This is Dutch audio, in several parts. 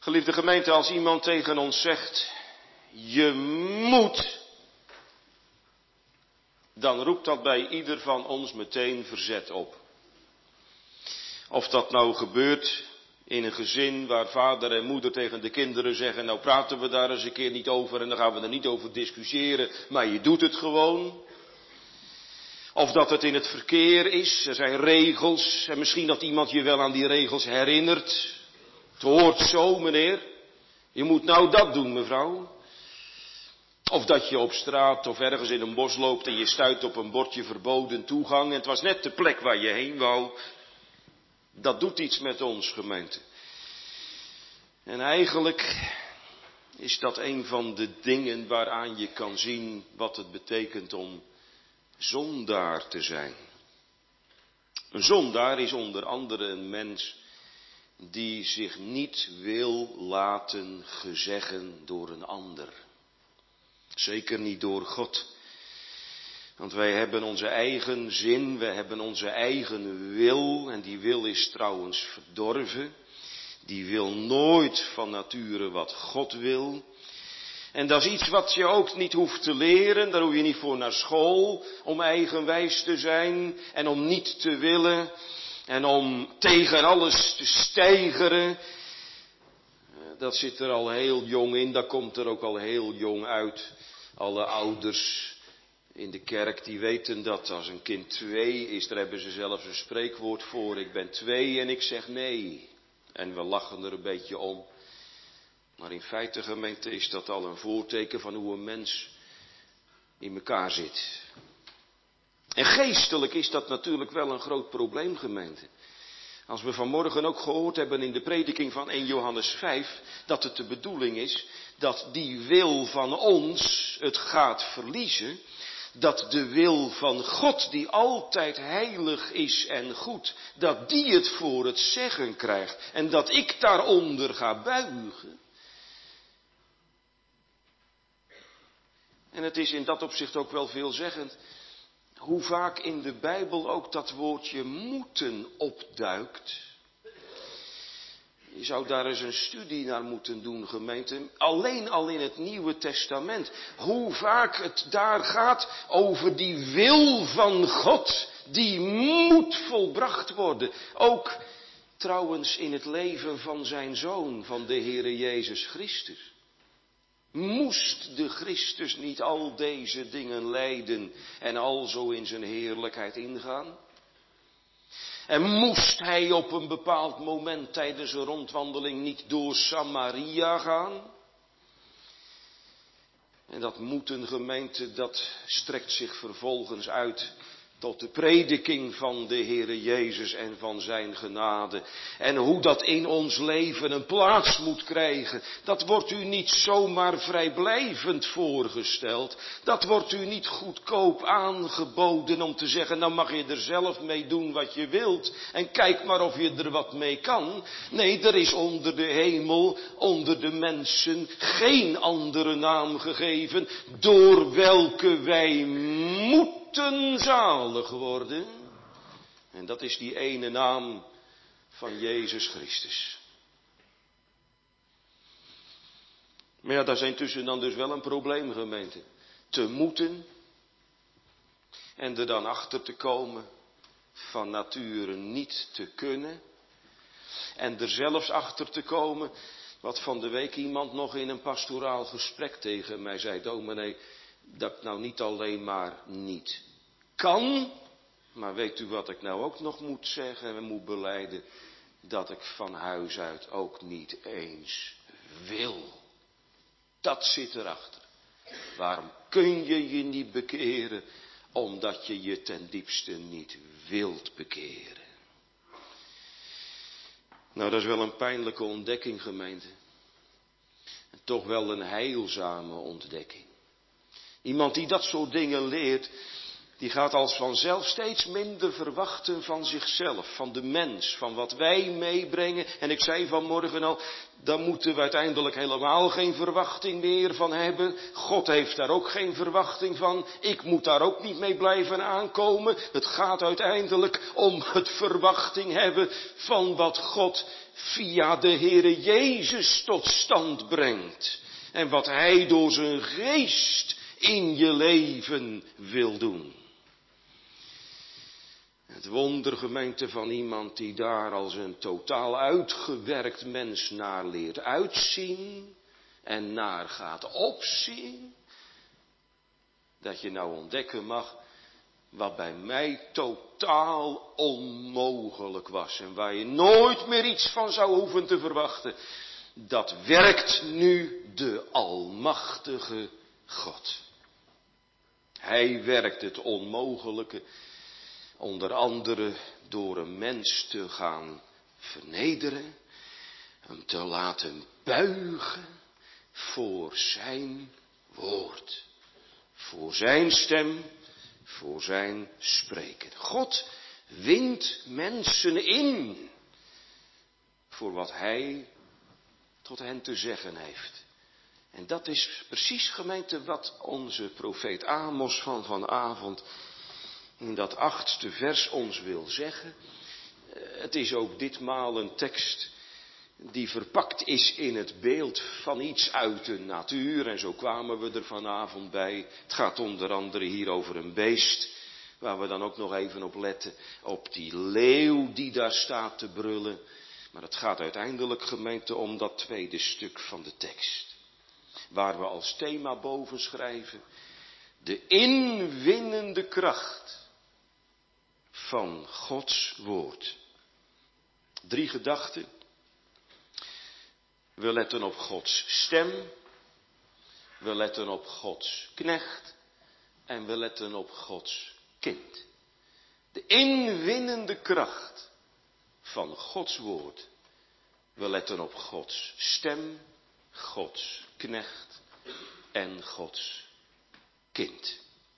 Geliefde gemeente, als iemand tegen ons zegt, je moet, dan roept dat bij ieder van ons meteen verzet op. Of dat nou gebeurt in een gezin waar vader en moeder tegen de kinderen zeggen, nou praten we daar eens een keer niet over en dan gaan we er niet over discussiëren, maar je doet het gewoon. Of dat het in het verkeer is, er zijn regels en misschien dat iemand je wel aan die regels herinnert. Het hoort zo, meneer. Je moet nou dat doen, mevrouw. Of dat je op straat of ergens in een bos loopt en je stuit op een bordje verboden toegang en het was net de plek waar je heen wou. Dat doet iets met ons, gemeente. En eigenlijk is dat een van de dingen waaraan je kan zien wat het betekent om zondaar te zijn. Een zondaar is onder andere een mens die zich niet wil laten gezeggen door een ander. Zeker niet door God. Want wij hebben onze eigen zin, wij hebben onze eigen wil. En die wil is trouwens verdorven. Die wil nooit van nature wat God wil. En dat is iets wat je ook niet hoeft te leren. Daar hoef je niet voor naar school. Om eigenwijs te zijn. En om niet te willen. En om tegen alles te steigeren. Dat zit er al heel jong in. Dat komt er ook al heel jong uit. Alle ouders in de kerk die weten dat als een kind 2 is, daar hebben ze zelfs een spreekwoord voor. Ik ben 2 en ik zeg nee. En we lachen er een beetje om. Maar in feite, gemeente, is dat al een voorteken van hoe een mens in elkaar zit. En geestelijk is dat natuurlijk wel een groot probleem, gemeente. Als we vanmorgen ook gehoord hebben in de prediking van 1 Johannes 5, dat het de bedoeling is dat die wil van ons het gaat verliezen. Dat de wil van God, die altijd heilig is en goed, dat die het voor het zeggen krijgt. En dat ik daaronder ga buigen. En het is in dat opzicht ook wel veelzeggend. Hoe vaak in de Bijbel ook dat woordje moeten opduikt. Je zou daar eens een studie naar moeten doen, gemeente. Alleen al in het Nieuwe Testament. Hoe vaak het daar gaat over die wil van God. Die moet volbracht worden. Ook trouwens in het leven van zijn Zoon, van de Heere Jezus Christus. Moest de Christus niet al deze dingen lijden en alzo in zijn heerlijkheid ingaan? En moest hij op een bepaald moment tijdens een rondwandeling niet door Samaria gaan? En dat moeten, gemeente, dat strekt zich vervolgens uit tot de prediking van de Heere Jezus en van zijn genade. En hoe dat in ons leven een plaats moet krijgen, dat wordt u niet zomaar vrijblijvend voorgesteld. Dat wordt u niet goedkoop aangeboden om te zeggen, nou mag je er zelf mee doen wat je wilt. En kijk maar of je er wat mee kan. Nee, er is onder de hemel, onder de mensen, geen andere naam gegeven, door welke wij moeten zalig worden. En dat is die ene naam van Jezus Christus. Maar ja, daar is intussen dan dus wel een probleem, gemeente. Te moeten en er dan achter te komen van nature niet te kunnen. En er zelfs achter te komen, wat van de week iemand nog in een pastoraal gesprek tegen mij zei, dominee, dat ik nou niet alleen maar niet kan, maar weet u wat ik nou ook nog moet zeggen en moet belijden? Dat ik van huis uit ook niet eens wil. Dat zit erachter. Waarom kun je je niet bekeren? Omdat je je ten diepste niet wilt bekeren. Nou, dat is wel een pijnlijke ontdekking, gemeente. En toch wel een heilzame ontdekking. Iemand die dat soort dingen leert, die gaat als vanzelf steeds minder verwachten van zichzelf, van de mens, van wat wij meebrengen. En ik zei vanmorgen al, daar moeten we uiteindelijk helemaal geen verwachting meer van hebben. God heeft daar ook geen verwachting van. Ik moet daar ook niet mee blijven aankomen. Het gaat uiteindelijk om het verwachting hebben van wat God via de Heere Jezus tot stand brengt. En wat Hij door zijn geest in je leven wil doen. Het wonder, gemeente, van iemand die daar als een totaal uitgewerkt mens naar leert uitzien en naar gaat opzien. Dat je nou ontdekken mag wat bij mij totaal onmogelijk was en waar je nooit meer iets van zou hoeven te verwachten. Dat werkt nu de Almachtige God. Hij werkt het onmogelijke. Onder andere door een mens te gaan vernederen, hem te laten buigen voor zijn woord, voor zijn stem, voor zijn spreken. God wint mensen in voor wat hij tot hen te zeggen heeft. En dat is precies, gemeente, wat onze profeet Amos van vanavond in dat 8e vers ons wil zeggen. Het is ook ditmaal een tekst die verpakt is in het beeld van iets uit de natuur. En zo kwamen we er vanavond bij. Het gaat onder andere hier over een beest, waar we dan ook nog even op letten. Op die leeuw die daar staat te brullen. Maar het gaat uiteindelijk, gemeente, om dat tweede stuk van de tekst. Waar we als thema boven schrijven: de inwinnende kracht van Gods woord. 3 gedachten. We letten op Gods stem. We letten op Gods knecht. En we letten op Gods kind. De inwinnende kracht van Gods woord. We letten op Gods stem, Gods knecht en Gods kind.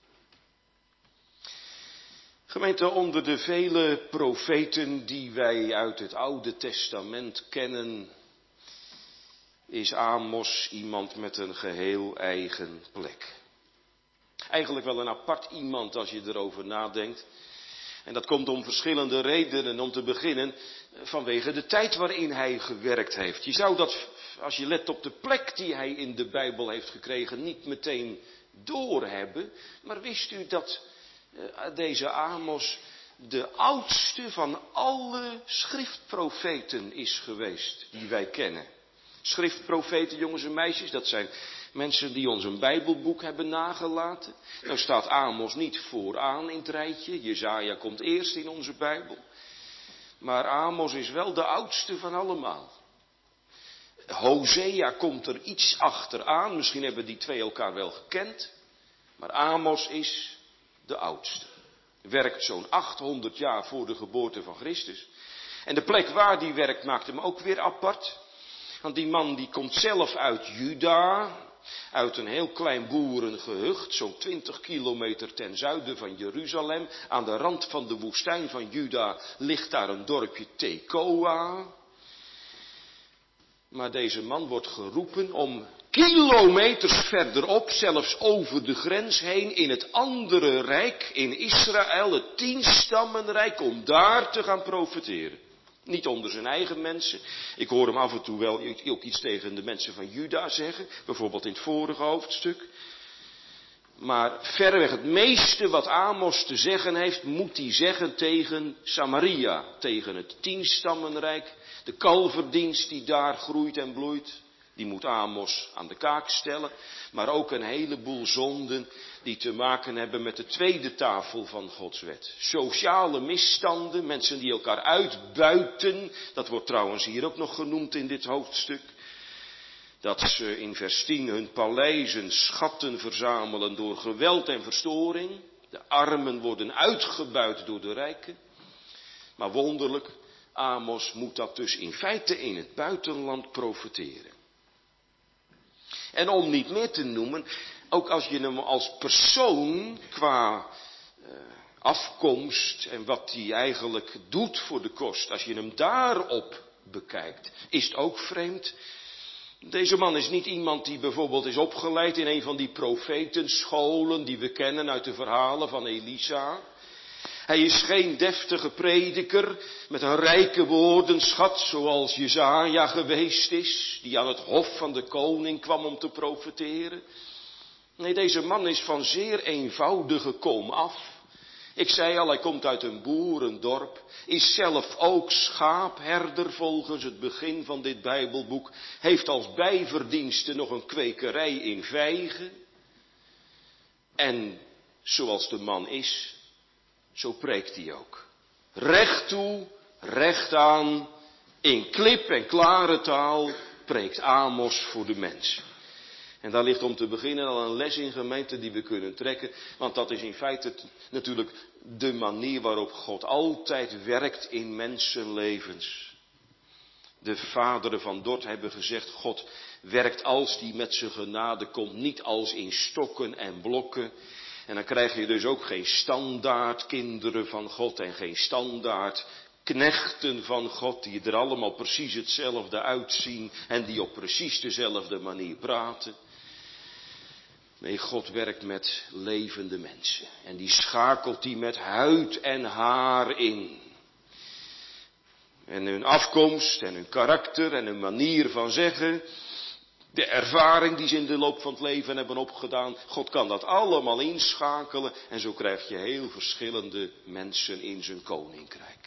Gemeente, onder de vele profeten die wij uit het Oude Testament kennen, is Amos iemand met een geheel eigen plek. Eigenlijk wel een apart iemand als je erover nadenkt. En dat komt om verschillende redenen. Om te beginnen vanwege de tijd waarin hij gewerkt heeft. Je zou dat, als je let op de plek die hij in de Bijbel heeft gekregen, niet meteen doorhebben. Maar wist u dat deze Amos de oudste van alle schriftprofeten is geweest die wij kennen? Schriftprofeten, jongens en meisjes, dat zijn mensen die ons een Bijbelboek hebben nagelaten. Nou staat Amos niet vooraan in het rijtje. Jesaja komt eerst in onze Bijbel. Maar Amos is wel de oudste van allemaal. Hosea komt er iets achteraan. Misschien hebben die twee elkaar wel gekend. Maar Amos is de oudste. Werkt zo'n 800 jaar voor de geboorte van Christus. En de plek waar die werkt maakt hem ook weer apart. Want die man die komt zelf uit Juda, uit een heel klein boerengehucht, zo'n 20 kilometer ten zuiden van Jeruzalem. Aan de rand van de woestijn van Juda ligt daar een dorpje Tekoa. Maar deze man wordt geroepen om kilometers verderop, zelfs over de grens heen, in het andere rijk, in Israël, het 10-stammenrijk, om daar te gaan profeteren. Niet onder zijn eigen mensen. Ik hoor hem af en toe wel ook iets tegen de mensen van Juda zeggen. Bijvoorbeeld in het vorige hoofdstuk. Maar verreweg het meeste wat Amos te zeggen heeft, moet hij zeggen tegen Samaria. Tegen het 10-stammenrijk. De kalverdienst die daar groeit en bloeit. Die moet Amos aan de kaak stellen. Maar ook een heleboel zonden die te maken hebben met de tweede tafel van Gods wet. Sociale misstanden, mensen die elkaar uitbuiten. Dat wordt trouwens hier ook nog genoemd in dit hoofdstuk. Dat ze in vers 10 hun paleizen schatten verzamelen door geweld en verstoring. De armen worden uitgebuit door de rijken. Maar wonderlijk, Amos moet dat dus in feite in het buitenland profeteren. En om niet meer te noemen, ook als je hem als persoon qua afkomst en wat hij eigenlijk doet voor de kost. Als je hem daarop bekijkt, is het ook vreemd. Deze man is niet iemand die bijvoorbeeld is opgeleid in een van die profetenscholen die we kennen uit de verhalen van Elisa. Hij is geen deftige prediker met een rijke woordenschat zoals Jesaja geweest is, die aan het hof van de koning kwam om te profeteren. Nee, deze man is van zeer eenvoudige kom af. Ik zei al, hij komt uit een boerendorp, is zelf ook schaapherder volgens het begin van dit Bijbelboek, heeft als bijverdienste nog een kwekerij in vijgen. En zoals de man is, zo preekt hij ook. Recht toe, recht aan, in klip en klare taal preekt Amos voor de mensen. En daar ligt om te beginnen al een les in, gemeente, die we kunnen trekken. Want dat is in feite natuurlijk de manier waarop God altijd werkt in mensenlevens. De vaderen van Dort hebben gezegd, God werkt als die met zijn genade komt, niet als in stokken en blokken. En dan krijg je dus ook geen standaard kinderen van God en geen standaard knechten van God, die er allemaal precies hetzelfde uitzien en die op precies dezelfde manier praten. Nee, God werkt met levende mensen. En die schakelt die met huid en haar in. En hun afkomst en hun karakter en hun manier van zeggen. De ervaring die ze in de loop van het leven hebben opgedaan. God kan dat allemaal inschakelen. En zo krijg je heel verschillende mensen in zijn koninkrijk.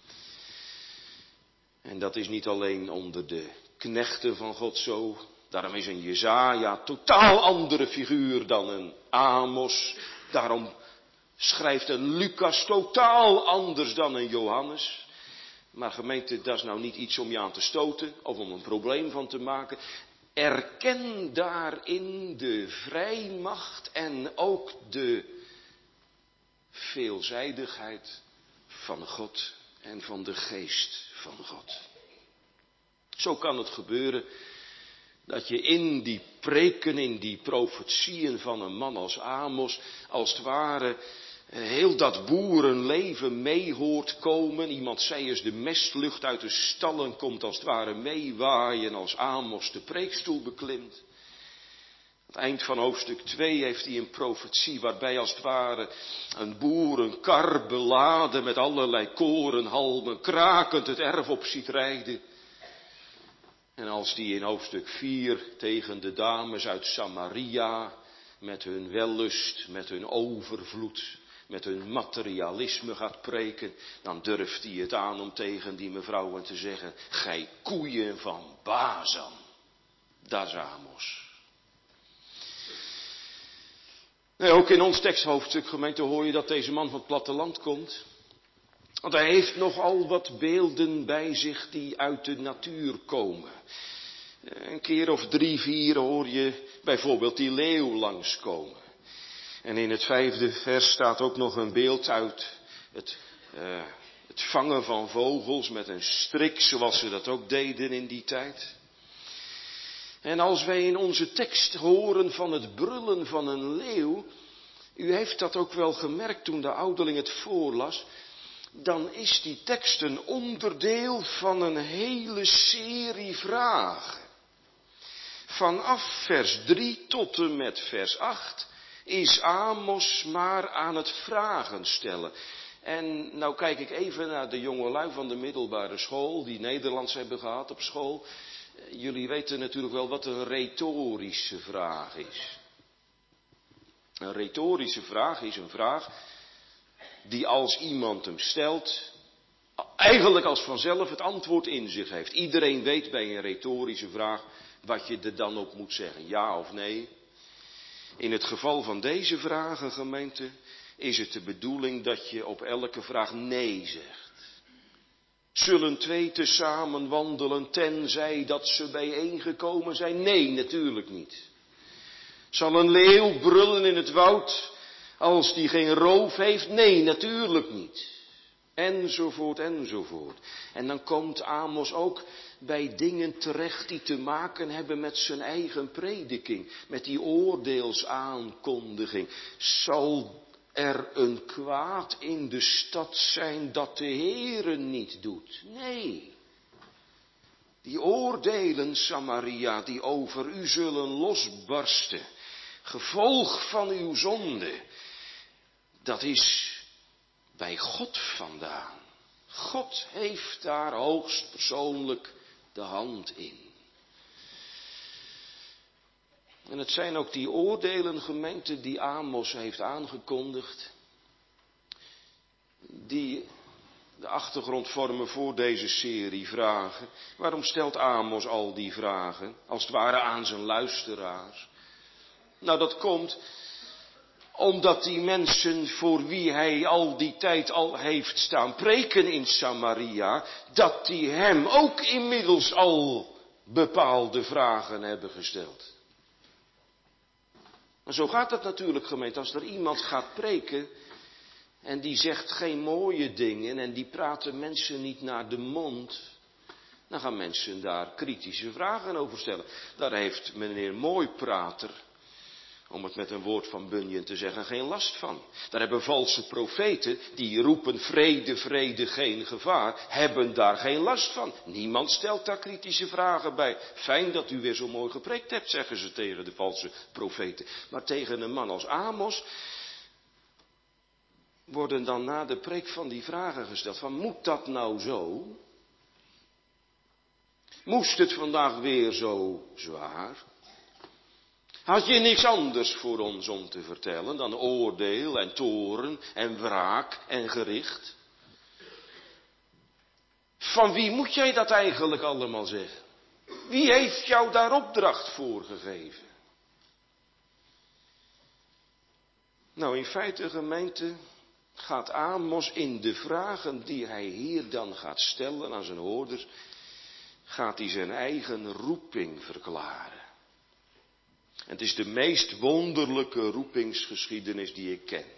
En dat is niet alleen onder de knechten van God zo. Daarom is een Jesaja totaal andere figuur dan een Amos. Daarom schrijft een Lucas totaal anders dan een Johannes. Maar gemeente, dat is nou niet iets om je aan te stoten of om een probleem van te maken. Erken daarin de vrijmacht en ook de veelzijdigheid van God en van de geest van God. Zo kan het gebeuren dat je in die preken, in die profetieën van een man als Amos, als het ware heel dat boerenleven mee hoort komen. Iemand zei eens, de mestlucht uit de stallen komt als het ware meewaaien als Amos de preekstoel beklimt. Aan het eind van hoofdstuk 2 heeft hij een profetie waarbij als het ware een boerenkar beladen met allerlei korenhalmen krakend het erf op ziet rijden. En als die in hoofdstuk 4 tegen de dames uit Samaria met hun wellust, met hun overvloed, met hun materialisme gaat preken, dan durft hij het aan om tegen die mevrouwen te zeggen, gij koeien van Bazan, dat is Amos. Nee, ook in ons teksthoofdstuk, gemeente, hoor je dat deze man van het platteland komt. Want hij heeft nogal wat beelden bij zich die uit de natuur komen. Een keer of 3, 4 hoor je bijvoorbeeld die leeuw langskomen. En in het 5e vers staat ook nog een beeld uit het vangen van vogels met een strik, zoals ze dat ook deden in die tijd. En als wij in onze tekst horen van het brullen van een leeuw, u heeft dat ook wel gemerkt toen de ouderling het voorlas, dan is die tekst een onderdeel van een hele serie vragen. Vanaf vers 3 tot en met vers 8 is Amos maar aan het vragen stellen. En nou kijk ik even naar de jongelui van de middelbare school, die Nederlands hebben gehad op school. Jullie weten natuurlijk wel wat een retorische vraag is. Een retorische vraag is een vraag die als iemand hem stelt, eigenlijk als vanzelf het antwoord in zich heeft. Iedereen weet bij een retorische vraag wat je er dan op moet zeggen, ja of nee. In het geval van deze vragen, gemeente, is het de bedoeling dat je op elke vraag nee zegt. Zullen 2 tezamen wandelen tenzij dat ze bijeengekomen zijn? Nee, natuurlijk niet. Zal een leeuw brullen in het woud als die geen roof heeft? Nee, natuurlijk niet. Enzovoort, enzovoort. En dan komt Amos ook bij dingen terecht die te maken hebben met zijn eigen prediking. Met die oordeelsaankondiging. Zal er een kwaad in de stad zijn dat de Heere niet doet. Nee. Die oordelen, Samaria, die over u zullen losbarsten, gevolg van uw zonde, dat is bij God vandaan. God heeft daar hoogstpersoonlijk de hand in. En het zijn ook die oordelen, gemeente, die Amos heeft aangekondigd, die de achtergrond vormen voor deze serie vragen. Waarom stelt Amos al die vragen, als het ware aan zijn luisteraars? Nou, dat komt omdat die mensen voor wie hij al die tijd al heeft staan preken in Samaria, dat die hem ook inmiddels al bepaalde vragen hebben gesteld. Maar zo gaat het natuurlijk, gemeente, als er iemand gaat preken en die zegt geen mooie dingen en die praten mensen niet naar de mond, dan gaan mensen daar kritische vragen over stellen. Daar heeft meneer Mooiprater, om het met een woord van Bunyan te zeggen, geen last van. Daar hebben valse profeten, die roepen vrede, vrede, geen gevaar, hebben daar geen last van. Niemand stelt daar kritische vragen bij. Fijn dat u weer zo mooi gepreekt hebt, zeggen ze tegen de valse profeten. Maar tegen een man als Amos worden dan na de preek van die vragen gesteld. Van, moet dat nou zo? Moest het vandaag weer zo zwaar? Had je niks anders voor ons om te vertellen dan oordeel en toorn en wraak en gericht? Van wie moet jij dat eigenlijk allemaal zeggen? Wie heeft jou daar opdracht voor gegeven? Nou, in feite, gemeente, gaat Amos in de vragen die hij hier dan gaat stellen aan zijn hoorders, gaat hij zijn eigen roeping verklaren. En het is de meest wonderlijke roepingsgeschiedenis die ik ken.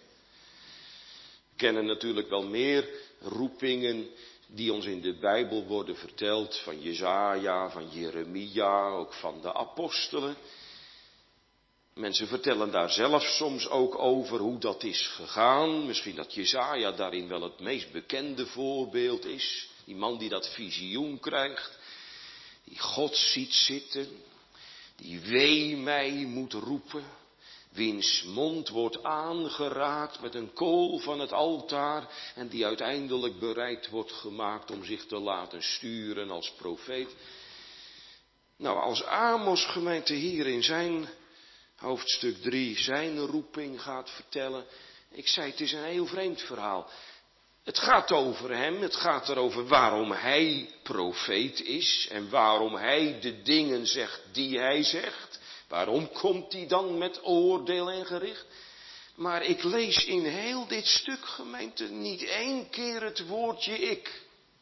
We kennen natuurlijk wel meer roepingen die ons in de Bijbel worden verteld, van Jesaja, van Jeremia, ook van de apostelen. Mensen vertellen daar zelf soms ook over hoe dat is gegaan. Misschien dat Jesaja daarin wel het meest bekende voorbeeld is. Die man die dat visioen krijgt, die God ziet zitten, die wee mij moet roepen, wiens mond wordt aangeraakt met een kool van het altaar en die uiteindelijk bereid wordt gemaakt om zich te laten sturen als profeet. Nou, als Amos, gemeente, hier in zijn hoofdstuk 3 zijn roeping gaat vertellen, ik zei het is een heel vreemd verhaal. Het gaat over hem, het gaat erover waarom hij profeet is en waarom hij de dingen zegt die hij zegt. Waarom komt hij dan met oordeel en gericht? Maar ik lees in heel dit stuk, gemeente, niet één keer het woordje ik.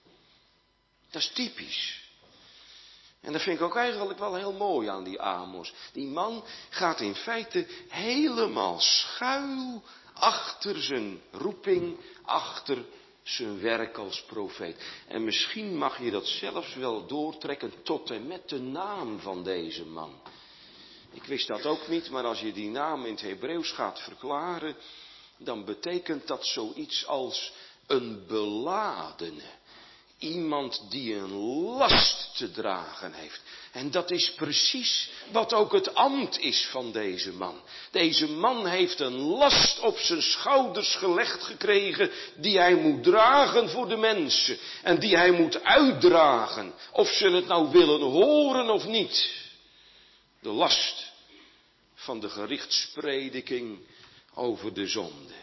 Dat is typisch. En dat vind ik ook eigenlijk wel heel mooi aan die Amos. Die man gaat in feite helemaal schuil achter zijn roeping, achter zijn werk als profeet. En misschien mag je dat zelfs wel doortrekken tot en met de naam van deze man. Ik wist dat ook niet, maar als je die naam in het Hebreeuws gaat verklaren, dan betekent dat zoiets als een beladene. Iemand die een last te dragen heeft. En dat is precies wat ook het ambt is van deze man. Deze man heeft een last op zijn schouders gelegd gekregen die hij moet dragen voor de mensen. En die hij moet uitdragen, of ze het nou willen horen of niet. De last van de gerichtsprediking over de zonde.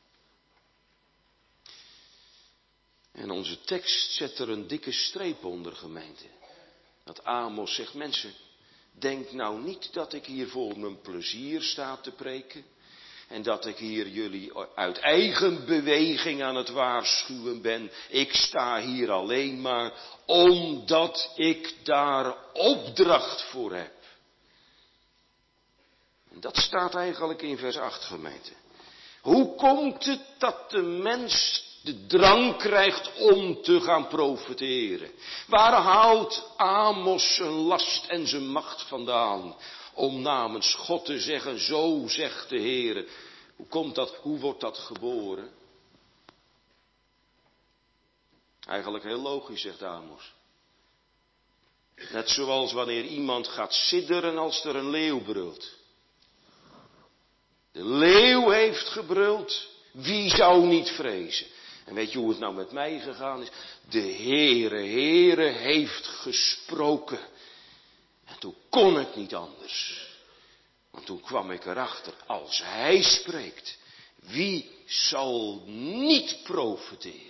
En onze tekst zet er een dikke streep onder, gemeente. Dat Amos zegt, mensen, denk nou niet dat ik hier voor mijn plezier sta te preken. En dat ik hier jullie uit eigen beweging aan het waarschuwen ben. Ik sta hier alleen maar omdat ik daar opdracht voor heb. En dat staat eigenlijk in vers 8, gemeente. Hoe komt het dat de mens de drang krijgt om te gaan profeteren? Waar haalt Amos zijn last en zijn macht vandaan om namens God te zeggen, zo zegt de Heer, Hoe komt dat? Hoe wordt dat geboren? Eigenlijk heel logisch, zegt Amos. Net zoals wanneer iemand gaat sidderen als er een leeuw brult. De leeuw heeft gebruld. Wie zou niet vrezen? En weet je hoe het nou met mij gegaan is? De Heere heeft gesproken. En toen kon ik niet anders. Want toen kwam ik erachter, als hij spreekt, wie zal niet profiteren?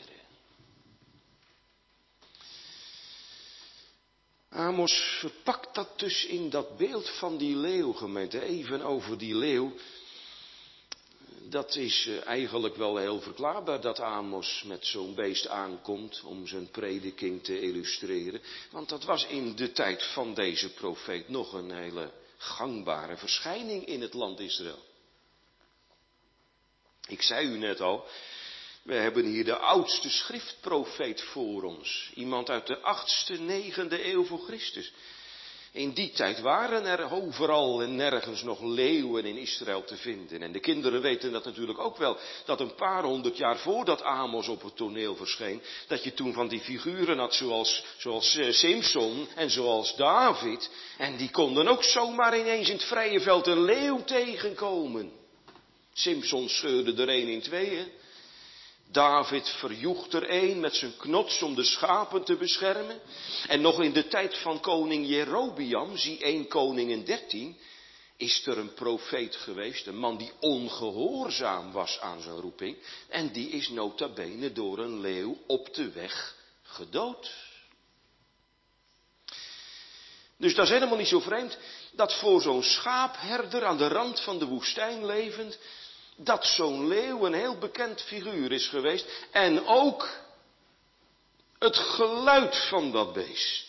Amos verpakt dat dus in dat beeld van die leeuw, gemeente. Even over die leeuw. Dat is eigenlijk wel heel verklaarbaar dat Amos met zo'n beest aankomt om zijn prediking te illustreren. Want dat was in de tijd van deze profeet nog een hele gangbare verschijning in het land Israël. Ik zei u net al, we hebben hier de oudste schriftprofeet voor ons. Iemand uit de 8e, 9e eeuw voor Christus. In die tijd waren er overal en nergens nog leeuwen in Israël te vinden. En de kinderen weten dat natuurlijk ook wel, dat een paar honderd jaar voordat Amos op het toneel verscheen, dat je toen van die figuren had zoals Simson en zoals David. En die konden ook zomaar ineens in het vrije veld een leeuw tegenkomen. Simson scheurde er een in tweeën. David verjoegt er een met zijn knots om de schapen te beschermen. En nog in de tijd van koning Jerobeam, zie 1 Koningin 13, is er een profeet geweest, een man die ongehoorzaam was aan zijn roeping. En die is nota bene door een leeuw op de weg gedood. Dus dat is helemaal niet zo vreemd dat voor zo'n schaapherder aan de rand van de woestijn levend, dat zo'n leeuw een heel bekend figuur is geweest. En ook het geluid van dat beest.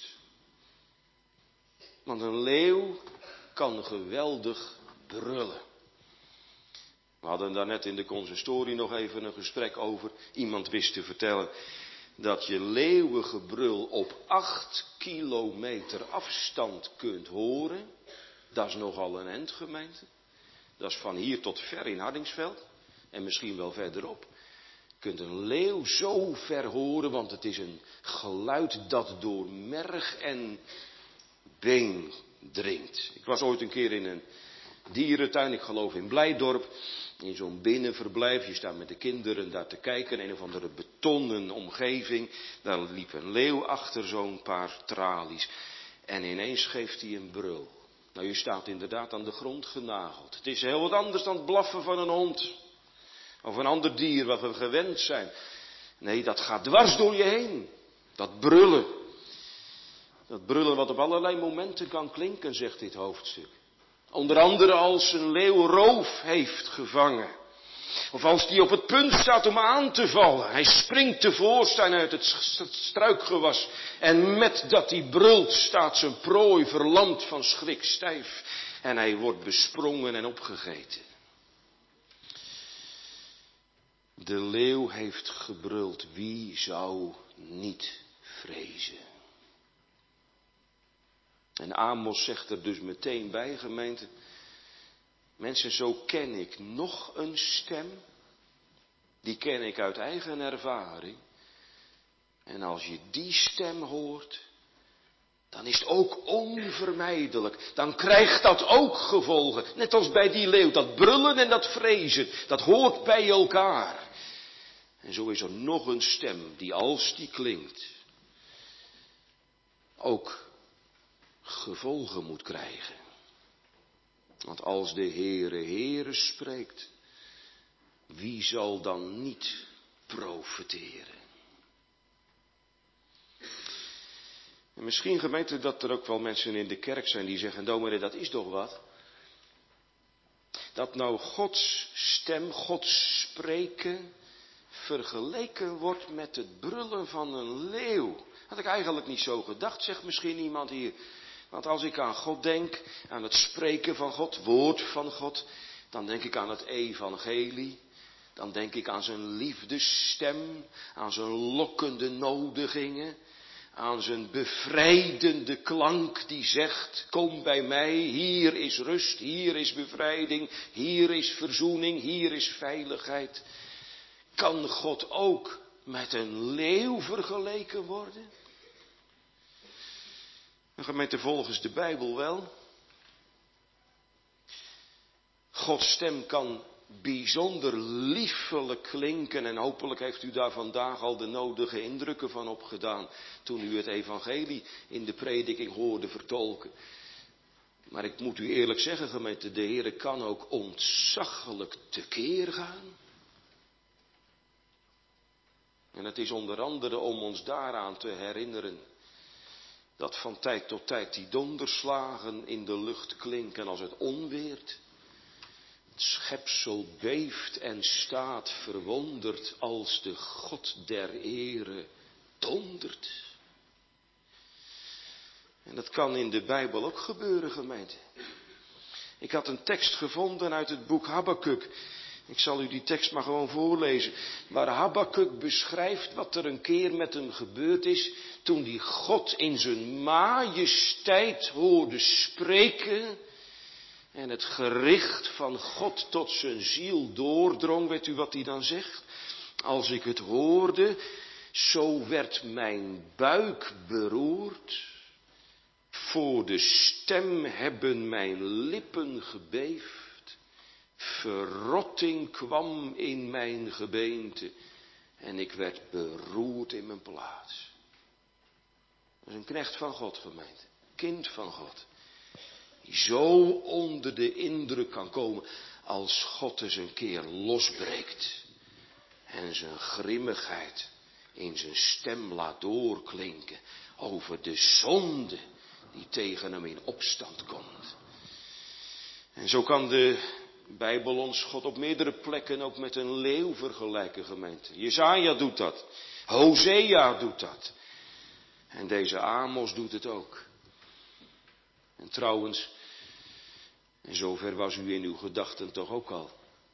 Want een leeuw kan geweldig brullen. We hadden daar net in de consistorie nog even een gesprek over. Iemand wist te vertellen dat je leeuwengebrul op 8 kilometer afstand kunt horen. Dat is nogal een end, gemeente. Dat is van hier tot ver in Hardingsveld. En misschien wel verderop. Je kunt een leeuw zo ver horen, want het is een geluid dat door merg en been dringt. Ik was ooit een keer in een dierentuin, ik geloof in Blijdorp. In zo'n binnenverblijf, je staat met de kinderen daar te kijken. Een of andere betonnen omgeving. Daar liep een leeuw achter zo'n paar tralies. En ineens geeft hij een brul. Nou, je staat inderdaad aan de grond genageld. Het is heel wat anders dan het blaffen van een hond. Of een ander dier wat we gewend zijn. Nee, dat gaat dwars door je heen. Dat brullen. Dat brullen wat op allerlei momenten kan klinken, zegt dit hoofdstuk. Onder andere als een leeuw roof heeft gevangen. Of als die op het punt staat om aan te vallen. Hij springt tevoorschijn uit het struikgewas. En met dat hij brult staat zijn prooi verlamd van schrik stijf. En hij wordt besprongen en opgegeten. De leeuw heeft gebruld. Wie zou niet vrezen? En Amos zegt er dus meteen bij, gemeente. Mensen, zo ken ik nog een stem. Die ken ik uit eigen ervaring. En als je die stem hoort, dan is het ook onvermijdelijk. Dan krijgt dat ook gevolgen. Net als bij die leeuw, dat brullen en dat vrezen, dat hoort bij elkaar. En zo is er nog een stem die als die klinkt, ook gevolgen moet krijgen. Want als de Heere spreekt, wie zal dan niet profiteren? En misschien, gemeente, dat er ook wel mensen in de kerk zijn die zeggen, dominee, dat is toch wat? Dat nou Gods stem, Gods spreken, vergeleken wordt met het brullen van een leeuw. Had ik eigenlijk niet zo gedacht, zegt misschien iemand hier. Want als ik aan God denk, aan het spreken van God, woord van God, dan denk ik aan het evangelie. Dan denk ik aan zijn liefdesstem, aan zijn lokkende nodigingen, aan zijn bevrijdende klank die zegt, kom bij mij, hier is rust, hier is bevrijding, hier is verzoening, hier is veiligheid. Kan God ook met een leeuw vergeleken worden? En gemeente, volgens de Bijbel wel. Gods stem kan bijzonder liefelijk klinken en hopelijk heeft u daar vandaag al de nodige indrukken van opgedaan toen u het evangelie in de prediking hoorde vertolken. Maar ik moet u eerlijk zeggen, gemeente, de Heere kan ook ontzaglijk tekeer gaan. En het is onder andere om ons daaraan te herinneren dat van tijd tot tijd die donderslagen in de lucht klinken als het onweert. Het schepsel beeft en staat verwonderd als de God der ere dondert. En dat kan in de Bijbel ook gebeuren, gemeente. Ik had een tekst gevonden uit het boek Habakuk. Ik zal u die tekst maar gewoon voorlezen. Waar Habakuk beschrijft wat er een keer met hem gebeurd is toen hij God in zijn majesteit hoorde spreken. En het gericht van God tot zijn ziel doordrong. Weet u wat hij dan zegt? Als ik het hoorde, zo werd mijn buik beroerd. Voor de stem hebben mijn lippen gebeefd. Verrotting kwam in mijn gebeente. En ik werd beroerd in mijn plaats. Dat is een knecht van God, gemeente. Kind van God. Die zo onder de indruk kan komen als God eens een keer losbreekt. En zijn grimmigheid in zijn stem laat doorklinken over de zonde die tegen hem in opstand komt. En zo kan de Bijbel ons God op meerdere plekken ook met een leeuw vergelijken, gemeente. Jesaja doet dat. Hosea doet dat. En deze Amos doet het ook. En trouwens, en zover was u in uw gedachten toch ook al.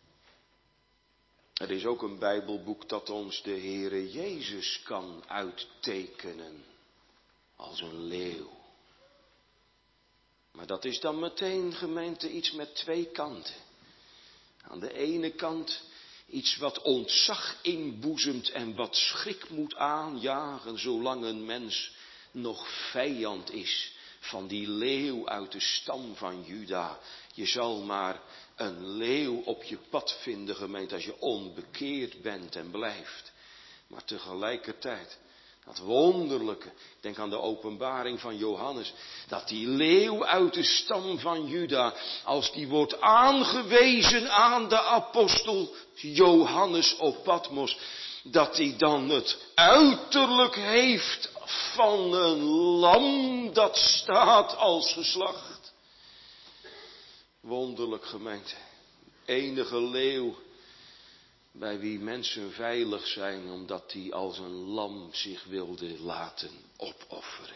Er is ook een Bijbelboek dat ons de Heere Jezus kan uittekenen als een leeuw. Maar dat is dan meteen, gemeente, iets met twee kanten. Aan de ene kant iets wat ontzag inboezemt en wat schrik moet aanjagen zolang een mens nog vijand is van die leeuw uit de stam van Juda. Je zal maar een leeuw op je pad vinden, gemeente, als je onbekeerd bent en blijft. Maar tegelijkertijd, dat wonderlijke, ik denk aan de openbaring van Johannes, dat die leeuw uit de stam van Juda, als die wordt aangewezen aan de apostel Johannes op Patmos, dat hij dan het uiterlijk heeft van een lam dat staat als geslacht. Wonderlijk, gemeente. Enige leeuw bij wie mensen veilig zijn omdat hij als een lam zich wilde laten opofferen.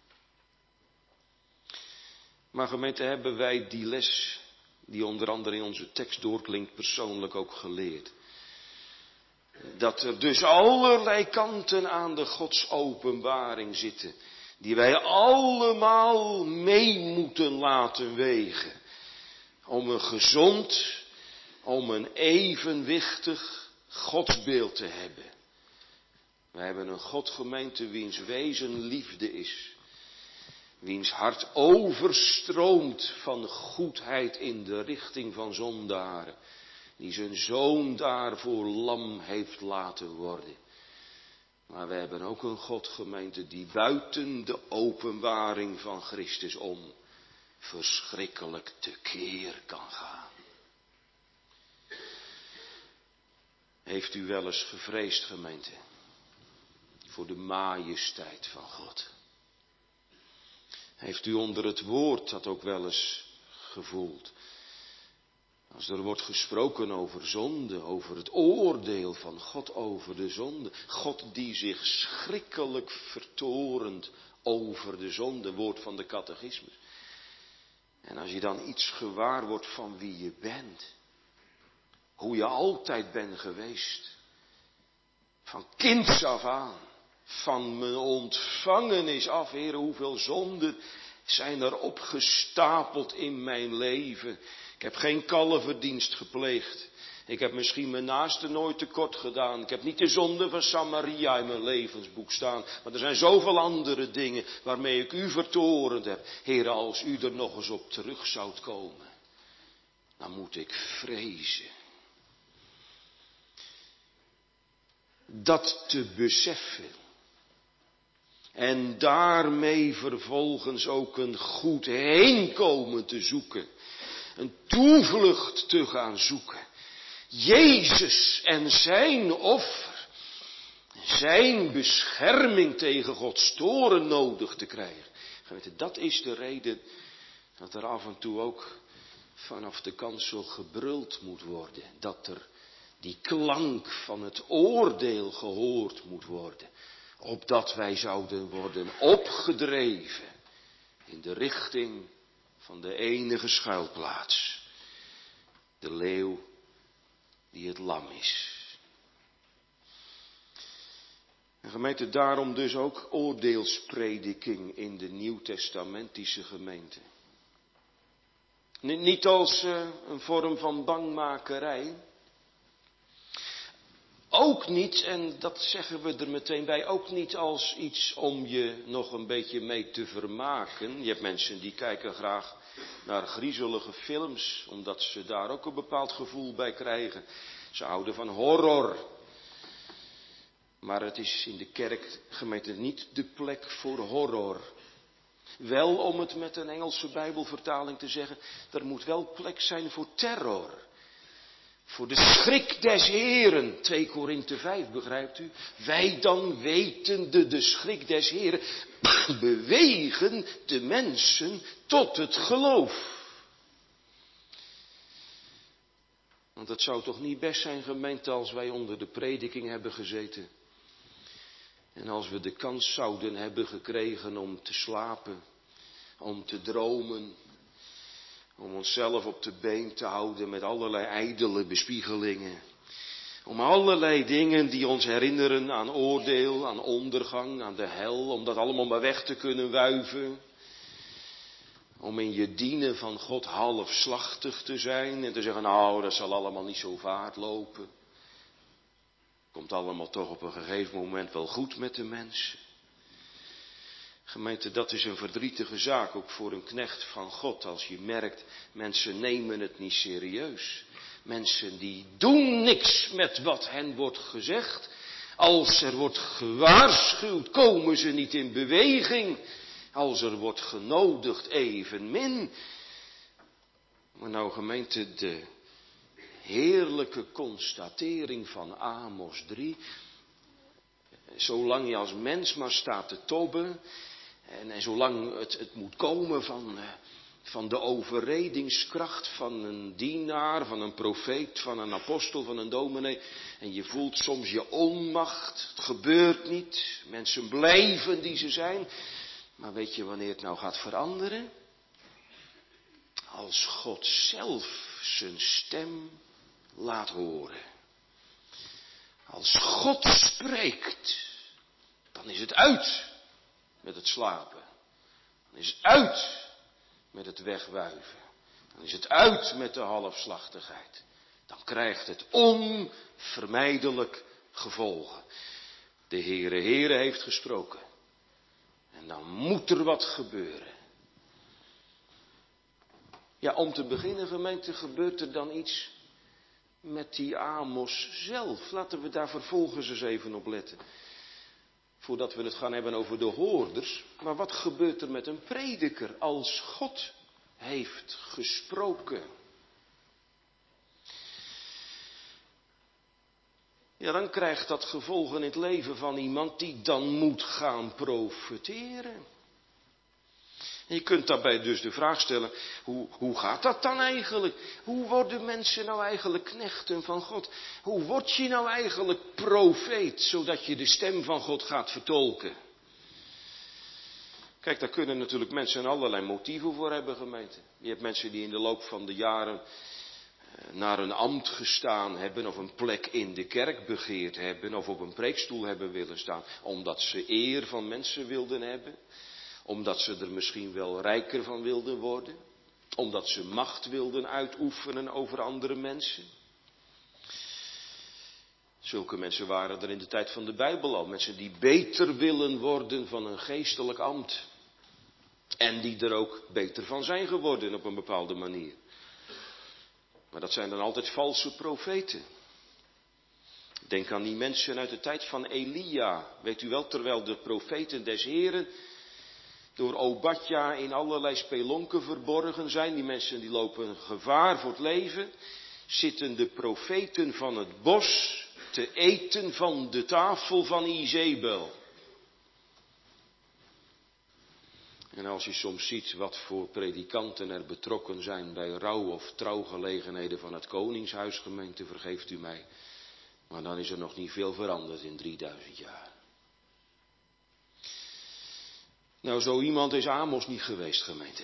Maar gemeente, hebben wij die les die onder andere in onze tekst doorklinkt persoonlijk ook geleerd. Dat er dus allerlei kanten aan de Gods openbaring zitten, die wij allemaal mee moeten laten wegen. Om een gezond, om een evenwichtig godsbeeld te hebben. Wij hebben een God, gemeente, wiens wezen liefde is. Wiens hart overstroomt van goedheid in de richting van zondaren. Die zijn zoon daarvoor lam heeft laten worden. Maar we hebben ook een God, gemeente, die buiten de openbaring van Christus om verschrikkelijk tekeer kan gaan. Heeft u wel eens gevreesd, gemeente, voor de majesteit van God? Heeft u onder het woord dat ook wel eens gevoeld? Als er wordt gesproken over zonde, over het oordeel van God over de zonde. God die zich schrikkelijk vertorent over de zonde, woord van de catechismus. En als je dan iets gewaar wordt van wie je bent. Hoe je altijd bent geweest. Van kinds af aan. van mijn ontvangenis af, Heer, hoeveel zonden zijn er opgestapeld in mijn leven. Ik heb geen kalverdienst gepleegd. Ik heb misschien mijn naaste nooit tekort gedaan. Ik heb niet de zonde van Samaria in mijn levensboek staan. Maar er zijn zoveel andere dingen waarmee ik u vertorend heb. Heer, als u er nog eens op terug zoudt komen, dan moet ik vrezen. Dat te beseffen. En daarmee vervolgens ook een goed heenkomen te zoeken. Een toevlucht te gaan zoeken. Jezus en zijn offer. Zijn bescherming tegen Gods toorn nodig te krijgen. Dat is de reden dat er af en toe ook vanaf de kansel gebruld moet worden. Dat er die klank van het oordeel gehoord moet worden. Opdat wij zouden worden opgedreven in de richting van de enige schuilplaats. De leeuw die het lam is. En gemeente, daarom dus ook oordeelsprediking in de nieuwtestamentische gemeente. Niet als een vorm van bangmakerij. Ook niet, en dat zeggen we er meteen bij, ook niet als iets om je nog een beetje mee te vermaken. Je hebt mensen die kijken graag naar griezelige films, omdat ze daar ook een bepaald gevoel bij krijgen. Ze houden van horror. Maar het is in de kerkgemeente niet de plek voor horror. Wel, om het met een Engelse Bijbelvertaling te zeggen, er moet wel plek zijn voor terror. Voor de schrik des Heren, 2 Korinthe 5, begrijpt u? Wij dan wetende de schrik des Heren, bewegen de mensen tot het geloof. Want het zou toch niet best zijn, gemeente, als wij onder de prediking hebben gezeten. En als we de kans zouden hebben gekregen om te slapen, om te dromen, om onszelf op de been te houden met allerlei ijdele bespiegelingen. Om allerlei dingen die ons herinneren aan oordeel, aan ondergang, aan de hel, om dat allemaal maar weg te kunnen wuiven. Om in je dienen van God halfslachtig te zijn en te zeggen, nou, dat zal allemaal niet zo vaart lopen. Komt allemaal toch op een gegeven moment wel goed met de mensen. Gemeente, dat is een verdrietige zaak, ook voor een knecht van God, als je merkt, mensen nemen het niet serieus. Mensen die doen niks met wat hen wordt gezegd. Als er wordt gewaarschuwd, komen ze niet in beweging. Als er wordt genodigd, evenmin. Maar nou, gemeente, de heerlijke constatering van Amos 3. Zolang je als mens maar staat te tobben. En zolang het moet komen van de overredingskracht van een dienaar, van een profeet, van een apostel, van een dominee. En je voelt soms je onmacht. Het gebeurt niet. Mensen blijven die ze zijn. Maar weet je wanneer het nou gaat veranderen? Als God zelf zijn stem laat horen. Als God spreekt, dan is het uit met het slapen. Dan is het uit met het wegwuiven. Dan is het uit met de halfslachtigheid. Dan krijgt het onvermijdelijk gevolgen. De Heere heeft gesproken. En dan moet er wat gebeuren. Ja, om te beginnen, gemeente, gebeurt er dan iets met die Amos zelf. Laten we daar vervolgens eens even op letten. Voordat we het gaan hebben over de hoorders. Maar wat gebeurt er met een prediker als God heeft gesproken? Ja, dan krijgt dat gevolgen in het leven van iemand die dan moet gaan profeteren. En je kunt daarbij dus de vraag stellen, hoe gaat dat dan eigenlijk? Hoe worden mensen nou eigenlijk knechten van God? Hoe word je nou eigenlijk profeet, zodat je de stem van God gaat vertolken? Kijk, daar kunnen natuurlijk mensen allerlei motieven voor hebben, gemeente. Je hebt mensen die in de loop van de jaren naar een ambt gestaan hebben of een plek in de kerk begeerd hebben of op een preekstoel hebben willen staan, omdat ze eer van mensen wilden hebben, omdat ze er misschien wel rijker van wilden worden, omdat ze macht wilden uitoefenen over andere mensen. Zulke mensen waren er in de tijd van de Bijbel al, mensen die beter willen worden van een geestelijk ambt en die er ook beter van zijn geworden op een bepaalde manier. Maar dat zijn dan altijd valse profeten. Denk aan die mensen uit de tijd van Elia. Weet u wel, terwijl de profeten des Heren door Obadja in allerlei spelonken verborgen zijn. Die mensen die lopen gevaar voor het leven. Zitten de profeten van het bos te eten van de tafel van Izebel. En als je soms ziet wat voor predikanten er betrokken zijn bij rouw- of trouwgelegenheden van het Koningshuis, gemeente, vergeeft u mij. Maar dan is er nog niet veel veranderd in 3000 jaar. Nou, zo iemand is Amos niet geweest, gemeente.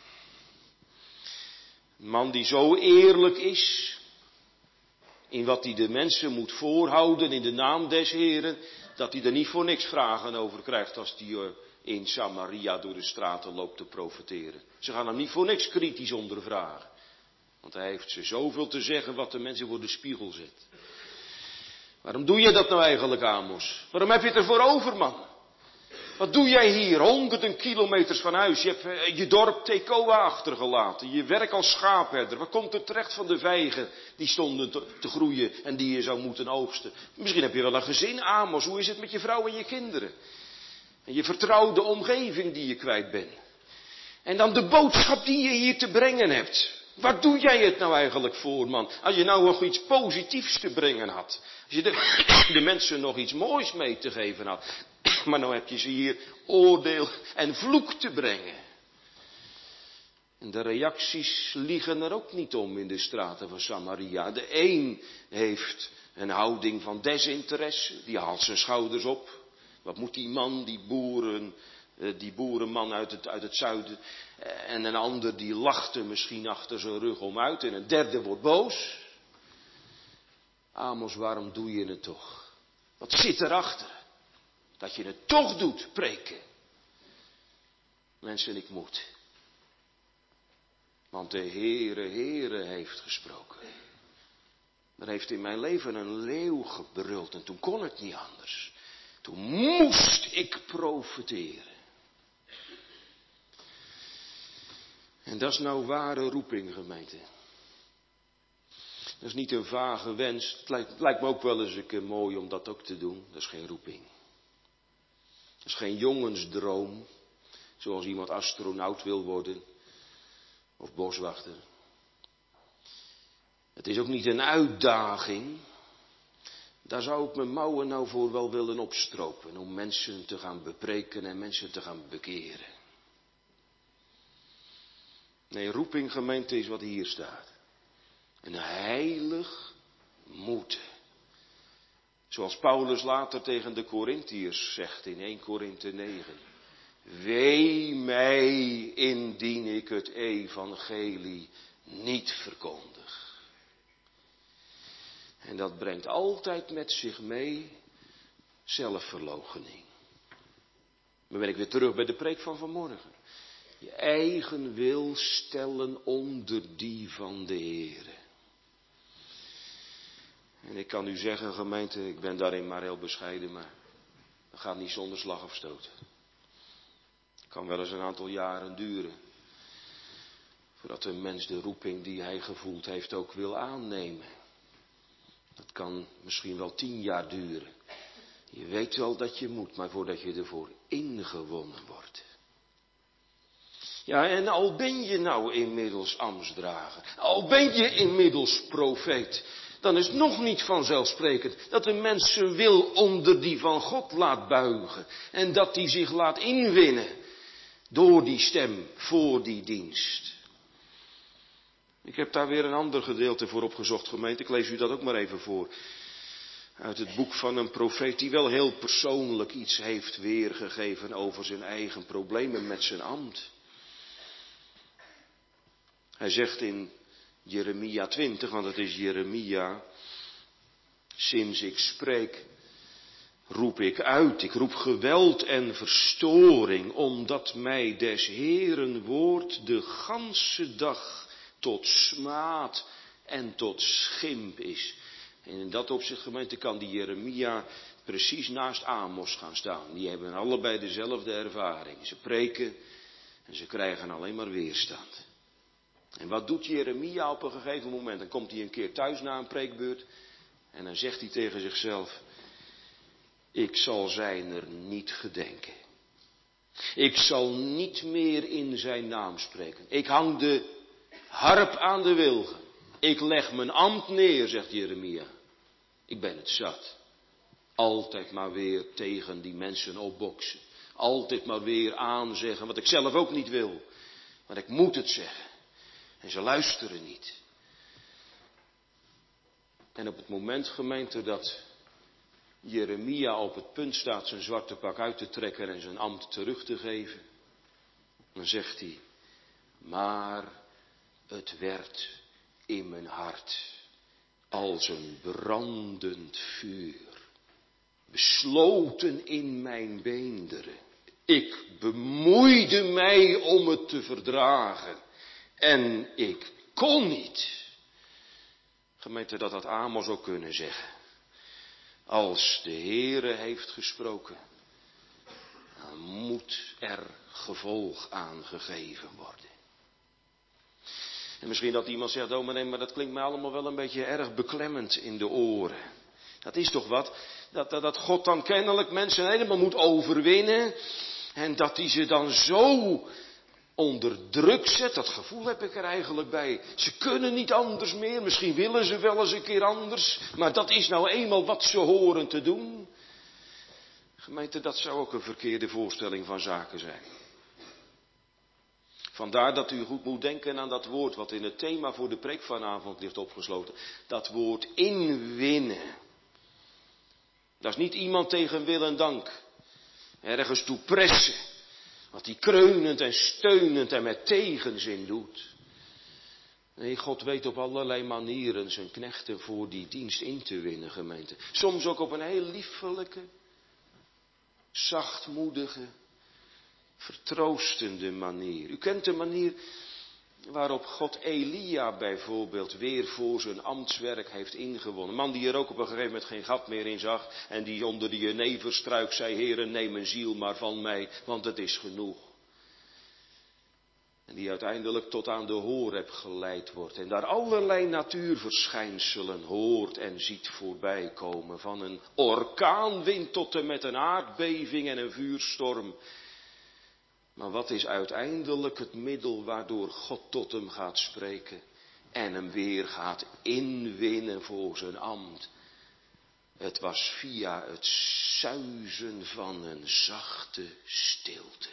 Een man die zo eerlijk is in wat hij de mensen moet voorhouden in de naam des Heren, dat hij er niet voor niks vragen over krijgt als hij in Samaria door de straten loopt te profeteren. Ze gaan hem niet voor niks kritisch ondervragen. Want hij heeft ze zoveel te zeggen wat de mensen voor de spiegel zet. Waarom doe je dat nou eigenlijk, Amos? Waarom heb je het ervoor over, man? Wat doe jij hier, honderden kilometers van huis? Je hebt je dorp Tekoa achtergelaten. Je werk als schaapherder. Wat komt er terecht van de vijgen die stonden te groeien en die je zou moeten oogsten? Misschien heb je wel een gezin, Amos. Hoe is het met je vrouw en je kinderen? En je vertrouwde omgeving die je kwijt bent. En dan de boodschap die je hier te brengen hebt. Waar doe jij het nou eigenlijk voor, man? Als je nou nog iets positiefs te brengen had. Als je de mensen nog iets moois mee te geven had. Maar nou heb je ze hier oordeel en vloek te brengen. En de reacties liegen er ook niet om in de straten van Samaria. De een heeft een houding van desinteresse. Die haalt zijn schouders op. Wat moet die man, die boerenman uit het zuiden. En een ander die lacht er misschien achter zijn rug om uit. En een derde wordt boos. Amos, waarom doe je het toch? Wat zit erachter? Dat je het toch doet, preken. Mensen, ik moet. Want de Heere heeft gesproken. Er heeft in mijn leven een leeuw gebruld en toen kon het niet anders. Toen moest ik profeteren. En dat is nou ware roeping, gemeente. Dat is niet een vage wens. Het lijkt me ook wel eens een keer mooi om dat ook te doen. Dat is geen roeping. Dat is geen jongensdroom. Zoals iemand astronaut wil worden. Of boswachter. Het is ook niet een uitdaging. Daar zou ik mijn mouwen nou voor wel willen opstropen. Om mensen te gaan bepreken en mensen te gaan bekeren. Nee, roeping, gemeente, is wat hier staat. Een heilig moeten. Zoals Paulus later tegen de Korintiërs zegt in 1 Korinthe 9. Wee mij indien ik het evangelie niet verkondig. En dat brengt altijd met zich mee zelfverloochening. Dan ben ik weer terug bij de preek van vanmorgen. Je eigen wil stellen onder die van de Heere. En ik kan u zeggen, gemeente, ik ben daarin maar heel bescheiden, maar dat gaat niet zonder slag of stoot. Het kan wel eens een aantal jaren duren. Voordat een mens de roeping die hij gevoeld heeft ook wil aannemen. Dat kan misschien wel 10 jaar duren. Je weet wel dat je moet, maar voordat je ervoor ingewonnen wordt. Ja, en al ben je nou inmiddels ambtsdrager, al ben je inmiddels profeet, dan is het nog niet vanzelfsprekend dat een mens zijn wil onder die van God laat buigen. En dat hij zich laat inwinnen door die stem voor die dienst. Ik heb daar weer een ander gedeelte voor opgezocht, gemeente. Ik lees u dat ook maar even voor. Uit het boek van een profeet die wel heel persoonlijk iets heeft weergegeven over zijn eigen problemen met zijn ambt. Hij zegt in Jeremia 20, want het is Jeremia. Sinds ik spreek, roep ik uit. Ik roep geweld en verstoring, omdat mij des Heeren woord de ganse dag tot smaad en tot schimp is. En in dat opzicht, gemeente, kan die Jeremia precies naast Amos gaan staan. Die hebben allebei dezelfde ervaring. Ze preken en ze krijgen alleen maar weerstand. En wat doet Jeremia op een gegeven moment? Dan komt hij een keer thuis na een preekbeurt en dan zegt hij tegen zichzelf: ik zal zijner niet gedenken. Ik zal niet meer in zijn naam spreken. Ik hang de harp aan de wilgen. Ik leg mijn ambt neer, zegt Jeremia. Ik ben het zat. Altijd maar weer tegen die mensen opboksen. Altijd maar weer aanzeggen wat ik zelf ook niet wil. Maar ik moet het zeggen. En ze luisteren niet. En op het moment, gemeente, dat Jeremia op het punt staat zijn zwarte pak uit te trekken en zijn ambt terug te geven, dan zegt hij: maar het werd in mijn hart als een brandend vuur, besloten in mijn beenderen. Ik bemoeide mij om het te verdragen en ik kon niet. Gemeente, dat had Amos ook kunnen zeggen. Als de Heere heeft gesproken, dan moet er gevolg aan gegeven worden. En misschien dat iemand zegt: dominee, maar dat klinkt mij allemaal wel een beetje erg beklemmend in de oren. Dat is toch wat? Dat God dan kennelijk mensen helemaal moet overwinnen. En dat hij ze dan zo onder druk zet. Dat gevoel heb ik er eigenlijk bij. Ze kunnen niet anders meer. Misschien willen ze wel eens een keer anders. Maar dat is nou eenmaal wat ze horen te doen. Gemeente, dat zou ook een verkeerde voorstelling van zaken zijn. Vandaar dat u goed moet denken aan dat woord wat in het thema voor de preek vanavond ligt opgesloten. Dat woord inwinnen. Dat is niet iemand tegen wil en dank. Ergens toe pressen. Wat hij kreunend en steunend en met tegenzin doet. Nee, God weet op allerlei manieren zijn knechten voor die dienst in te winnen, gemeente. Soms ook op een heel liefelijke, zachtmoedige, vertroostende manier. U kent de manier waarop God Elia bijvoorbeeld weer voor zijn ambtswerk heeft ingewonnen. Een man die er ook op een gegeven moment geen gat meer in zag. En die onder de jeneverstruik zei: Heere, neem mijn ziel maar van mij, want het is genoeg. En die uiteindelijk tot aan de Horeb geleid wordt. En daar allerlei natuurverschijnselen hoort en ziet voorbij komen. Van een orkaanwind tot en met een aardbeving en een vuurstorm. Maar wat is uiteindelijk het middel waardoor God tot hem gaat spreken en hem weer gaat inwinnen voor zijn ambt? Het was via het suizen van een zachte stilte.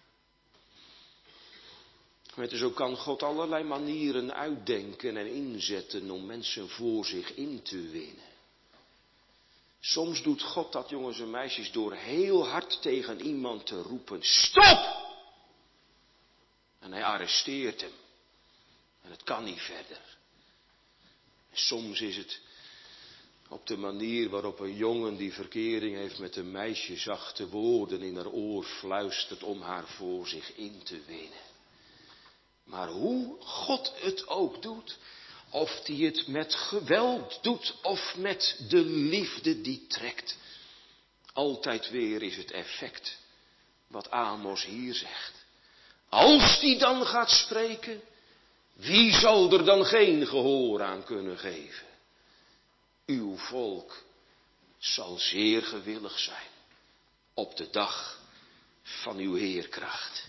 Zo kan God allerlei manieren uitdenken en inzetten om mensen voor zich in te winnen. Soms doet God dat, jongens en meisjes, door heel hard tegen iemand te roepen: stop! En hij arresteert hem. En het kan niet verder. Soms is het op de manier waarop een jongen die verkering heeft met een meisje zachte woorden in haar oor fluistert om haar voor zich in te winnen. Maar hoe God het ook doet, of hij het met geweld doet of met de liefde die trekt, altijd weer is het effect wat Amos hier zegt. Als die dan gaat spreken, wie zal er dan geen gehoor aan kunnen geven? Uw volk zal zeer gewillig zijn op de dag van uw heerkracht.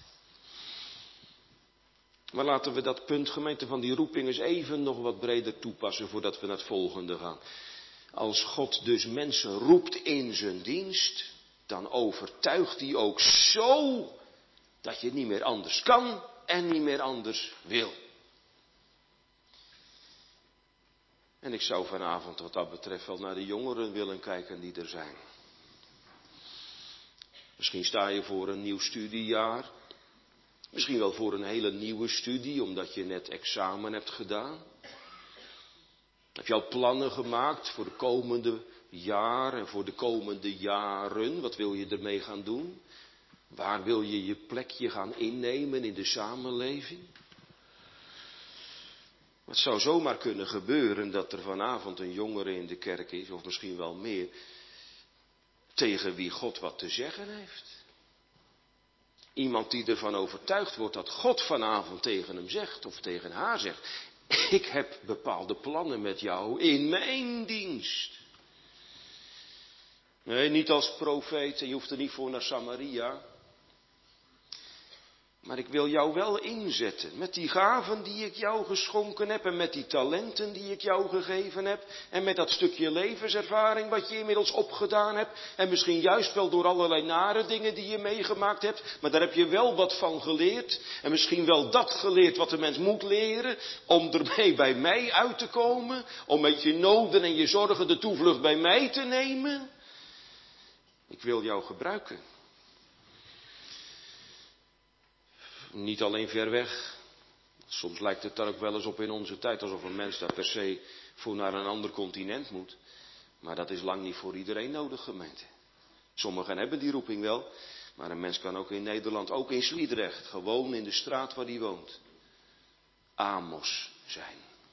Maar laten we dat punt, gemeente, van die roeping eens even nog wat breder toepassen voordat we naar het volgende gaan. Als God dus mensen roept in zijn dienst, dan overtuigt hij ook zo dat je niet meer anders kan en niet meer anders wil. En ik zou vanavond wat dat betreft wel naar de jongeren willen kijken die er zijn. Misschien sta je voor een nieuw studiejaar. Misschien wel voor een hele nieuwe studie, omdat je net examen hebt gedaan. Heb je al plannen gemaakt voor de komende jaar en voor de komende jaren? Wat wil je ermee gaan doen? Waar wil je je plekje gaan innemen in de samenleving? Het zou zomaar kunnen gebeuren dat er vanavond een jongere in de kerk is, of misschien wel meer, tegen wie God wat te zeggen heeft. Iemand die ervan overtuigd wordt dat God vanavond tegen hem zegt of tegen haar zegt: ik heb bepaalde plannen met jou in mijn dienst. Nee, niet als profeet, en je hoeft er niet voor naar Samaria. Maar ik wil jou wel inzetten met die gaven die ik jou geschonken heb en met die talenten die ik jou gegeven heb en met dat stukje levenservaring wat je inmiddels opgedaan hebt en misschien juist wel door allerlei nare dingen die je meegemaakt hebt, maar daar heb je wel wat van geleerd en misschien wel dat geleerd wat de mens moet leren om ermee bij mij uit te komen, om met je noden en je zorgen de toevlucht bij mij te nemen. Ik wil jou gebruiken. Niet alleen ver weg. Soms lijkt het daar ook wel eens op in onze tijd, alsof een mens daar per se voor naar een ander continent moet. Maar dat is lang niet voor iedereen nodig, gemeente. Sommigen hebben die roeping wel, maar een mens kan ook in Nederland, ook in Sliedrecht, gewoon in de straat waar hij woont, Amos zijn.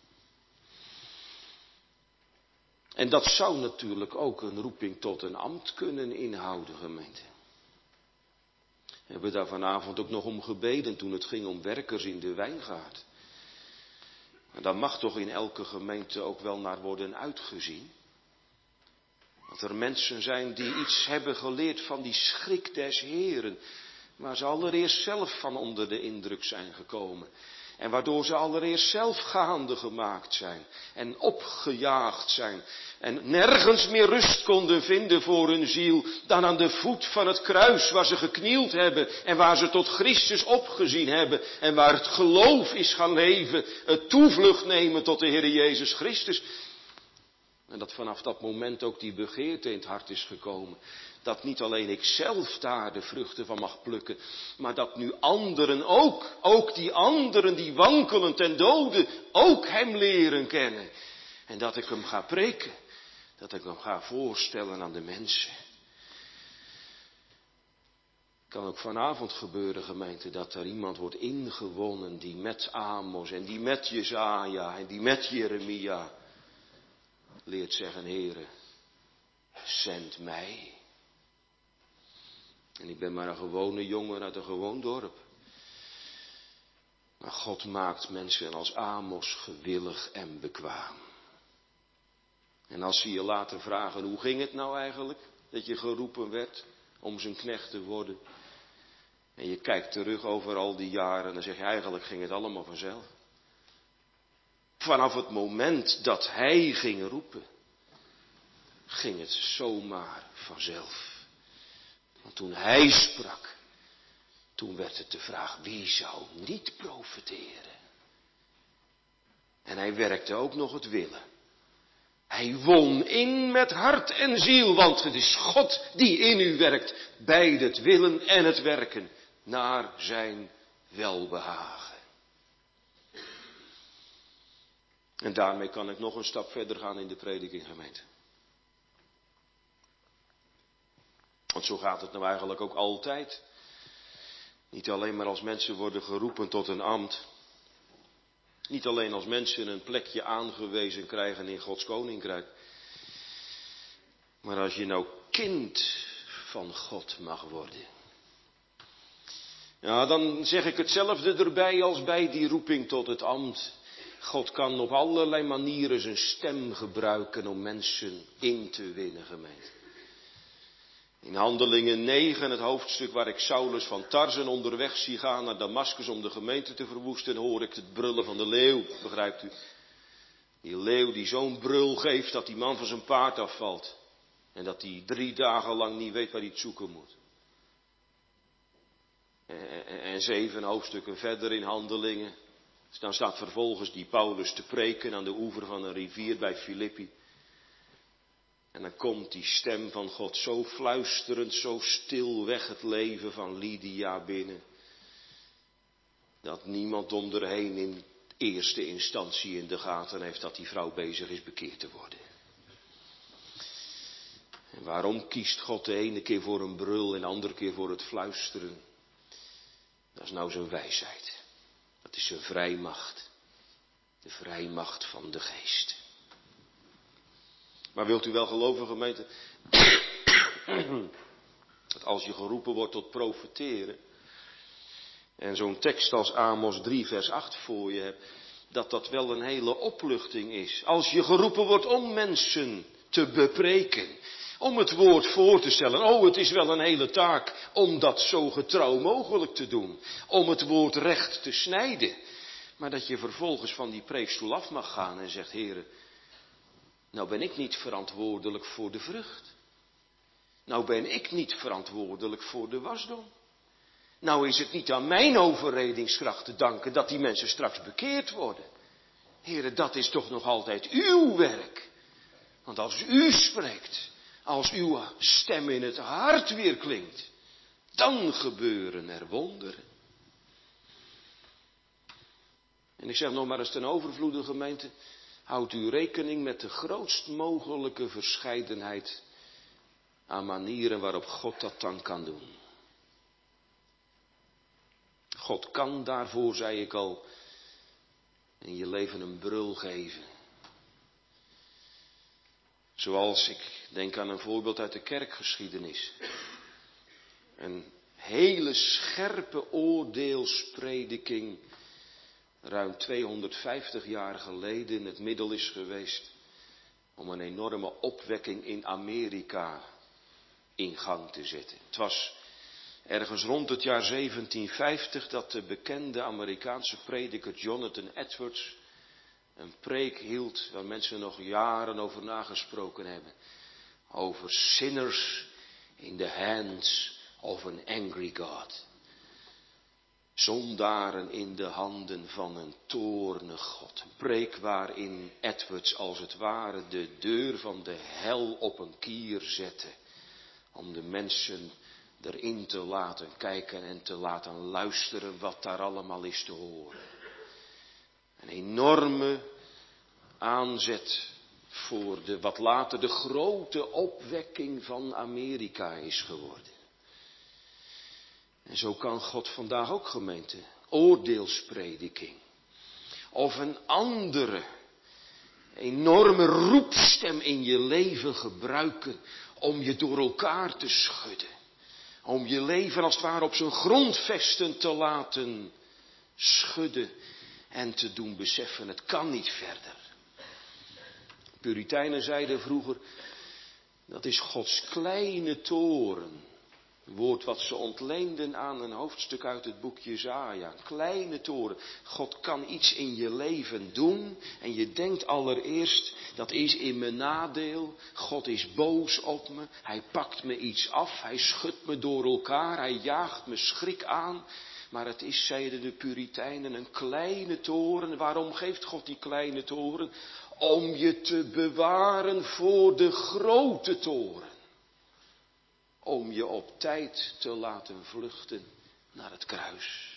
En dat zou natuurlijk ook een roeping tot een ambt kunnen inhouden, gemeente. We hebben daar vanavond ook nog om gebeden toen het ging om werkers in de wijngaard. En daar mag toch in elke gemeente ook wel naar worden uitgezien. Dat er mensen zijn die iets hebben geleerd van die schrik des Heren. Waar ze allereerst zelf van onder de indruk zijn gekomen. En waardoor ze allereerst zelf gaande gemaakt zijn. En opgejaagd zijn. En nergens meer rust konden vinden voor hun ziel. Dan aan de voet van het kruis waar ze geknield hebben. En waar ze tot Christus opgezien hebben. En waar het geloof is gaan leven. Het toevlucht nemen tot de Heer Jezus Christus. En dat vanaf dat moment ook die begeerte in het hart is gekomen. Dat niet alleen ik zelf daar de vruchten van mag plukken. Maar dat nu anderen ook die anderen die wankelen ten dode, ook hem leren kennen. En dat ik hem ga preken. Dat ik hem ga voorstellen aan de mensen. Het kan ook vanavond gebeuren, gemeente, dat er iemand wordt ingewonnen die met Amos en die met Jesaja en die met Jeremia leert zeggen: Heere, zend mij. En ik ben maar een gewone jongen uit een gewoon dorp. Maar God maakt mensen als Amos gewillig en bekwaam. En als ze je later vragen: hoe ging het nou eigenlijk dat je geroepen werd om zijn knecht te worden? En je kijkt terug over al die jaren, dan zeg je: eigenlijk ging het allemaal vanzelf. Vanaf het moment dat hij ging roepen, ging het zomaar vanzelf. Want toen hij sprak, toen werd het de vraag: wie zou niet profiteren? En hij werkte ook nog het willen. Hij won in met hart en ziel, want het is God die in u werkt, bij het willen en het werken, naar zijn welbehagen. En daarmee kan ik nog een stap verder gaan in de prediking, gemeente. Want zo gaat het nou eigenlijk ook altijd. Niet alleen maar als mensen worden geroepen tot een ambt. Niet alleen als mensen een plekje aangewezen krijgen in Gods koninkrijk. Maar als je nou kind van God mag worden. Ja, dan zeg ik hetzelfde erbij als bij die roeping tot het ambt. God kan op allerlei manieren zijn stem gebruiken om mensen in te winnen, gemeente. In Handelingen 9, het hoofdstuk waar ik Saulus van Tarsen onderweg zie gaan naar Damascus om de gemeente te verwoesten, hoor ik het brullen van de leeuw, begrijpt u? Die leeuw die zo'n brul geeft dat die man van zijn paard afvalt. En dat hij 3 dagen lang niet weet waar hij het zoeken moet. En 7 hoofdstukken verder in Handelingen, dan staat vervolgens die Paulus te preken aan de oever van een rivier bij Filippi. En dan komt die stem van God zo fluisterend, zo stil weg het leven van Lydia binnen. Dat niemand om erheen eerste instantie in de gaten heeft dat die vrouw bezig is bekeerd te worden. En waarom kiest God de ene keer voor een brul en de andere keer voor het fluisteren? Dat is nou zijn wijsheid. Dat is zijn vrijmacht. De vrijmacht van de geest. Maar wilt u wel geloven, gemeente, dat als je geroepen wordt tot profeteren, en zo'n tekst als Amos 3 vers 8 voor je hebt, dat wel een hele opluchting is. Als je geroepen wordt om mensen te bepreken, om het woord voor te stellen. Oh, het is wel een hele taak om dat zo getrouw mogelijk te doen. Om het woord recht te snijden. Maar dat je vervolgens van die preekstoel af mag gaan en zegt, Heere, nou ben ik niet verantwoordelijk voor de vrucht. Nou ben ik niet verantwoordelijk voor de wasdom. Nou is het niet aan mijn overredingskracht te danken dat die mensen straks bekeerd worden. Heere, dat is toch nog altijd uw werk. Want als u spreekt, als uw stem in het hart weer klinkt, dan gebeuren er wonderen. En ik zeg nog maar eens ten overvloede, gemeente, houdt u rekening met de grootst mogelijke verscheidenheid aan manieren waarop God dat dan kan doen. God kan daarvoor, zei ik al, in je leven een brul geven. Zoals, ik denk aan een voorbeeld uit de kerkgeschiedenis. Een hele scherpe oordeelsprediking ruim 250 jaar geleden in het middel is geweest om een enorme opwekking in Amerika in gang te zetten. Het was ergens rond het jaar 1750 dat de bekende Amerikaanse prediker Jonathan Edwards een preek hield waar mensen nog jaren over nagesproken hebben. Over sinners in the hands of an angry God. Zondaren in de handen van een toornig God. Een preek waarin Edwards als het ware de deur van de hel op een kier zette. Om de mensen erin te laten kijken en te laten luisteren wat daar allemaal is te horen. Een enorme aanzet voor wat later de grote opwekking van Amerika is geworden. En zo kan God vandaag ook, gemeente, oordeelsprediking. Of een andere enorme roepstem in je leven gebruiken om je door elkaar te schudden. Om je leven als het ware op zijn grondvesten te laten schudden en te doen beseffen, het kan niet verder. Puritijnen zeiden vroeger, dat is Gods kleine toren. Een woord wat ze ontleenden aan een hoofdstuk uit het boek Jesaja. Een kleine toren. God kan iets in je leven doen. En je denkt allereerst, dat is in mijn nadeel. God is boos op me. Hij pakt me iets af. Hij schudt me door elkaar. Hij jaagt me schrik aan. Maar het is, zeiden de Puritijnen, een kleine toren. Waarom geeft God die kleine toren? Om je te bewaren voor de grote toren. Om je op tijd te laten vluchten naar het kruis.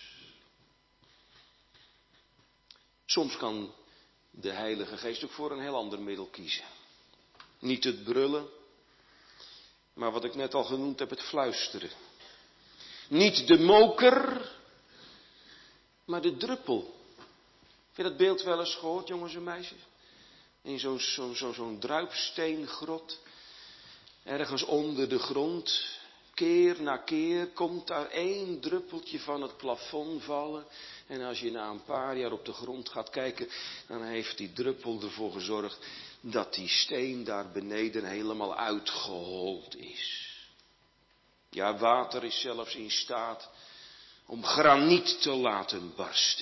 Soms kan de Heilige Geest ook voor een heel ander middel kiezen. Niet het brullen, maar wat ik net al genoemd heb, het fluisteren. Niet de moker, maar de druppel. Heb je dat beeld wel eens gehoord, jongens en meisjes? In zo'n druipsteengrot. Ergens onder de grond, keer na keer, komt daar één druppeltje van het plafond vallen. En als je na een paar jaar op de grond gaat kijken, dan heeft die druppel ervoor gezorgd dat die steen daar beneden helemaal uitgehold is. Ja, water is zelfs in staat om graniet te laten barsten.